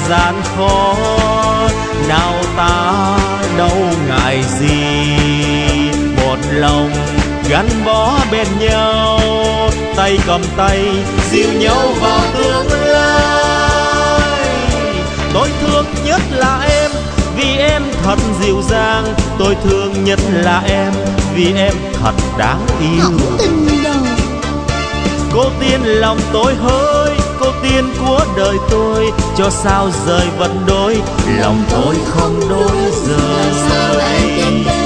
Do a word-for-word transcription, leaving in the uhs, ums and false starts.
gian khó, nào ta đâu ngại gì. Một lòng gắn bó bên nhau, tay cầm tay dìu nhau vào tương lai. Tôi thương nhất là em vì em thật dịu dàng, tôi thương nhất là em vì em thật đáng yêu. Hỏng tình đồ. Cô tiên lòng tôi hỡi, cô tiên của đời tôi, cho sao rời vẫn đôi, lòng tôi không đổi rời.